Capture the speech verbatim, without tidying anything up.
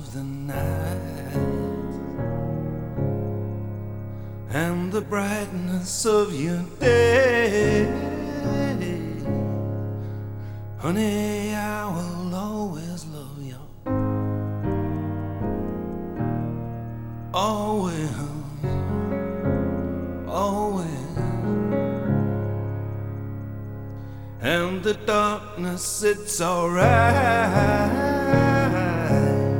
of the night and the brightness of your day. Honey, I will always love you. Always, always. And the darkness, it's alright.